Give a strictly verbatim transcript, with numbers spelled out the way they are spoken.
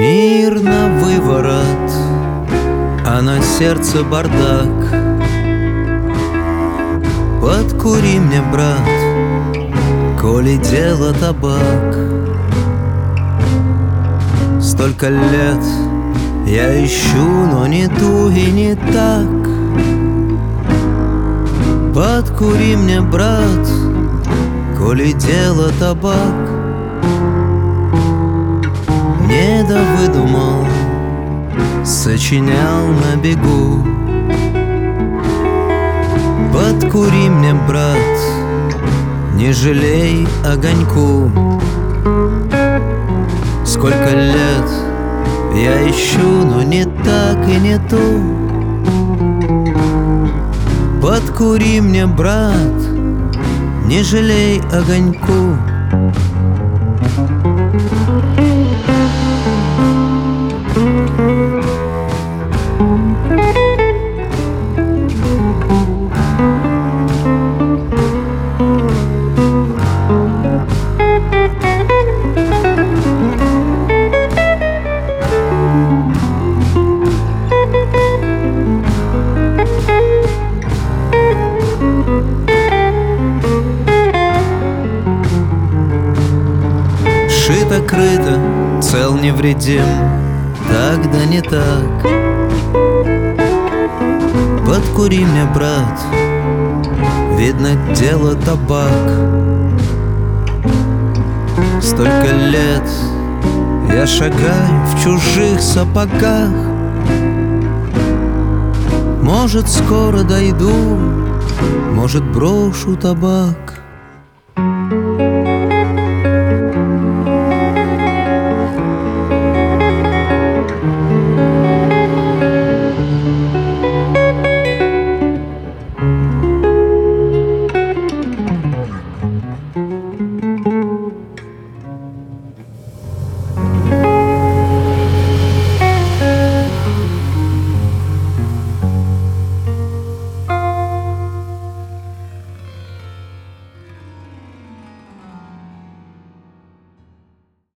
Мир на выворот, а на сердце бардак. Подкури мне, брат, коли дело табак. Столько лет я ищу, но не ту и не так. Подкури мне, брат, коли дело табак. Не довыдумал, сочинял на бегу. Подкури мне, брат, не жалей огоньку. Сколько лет я ищу, но не так и не ту. Подкури мне, брат, не жалей огоньку. Шито-крыто, цел невредим, так да не так. Подкури мне, брат, видно, дело табак. Столько лет я шагаю в чужих сапогах. Может, скоро дойду, может, брошу табак.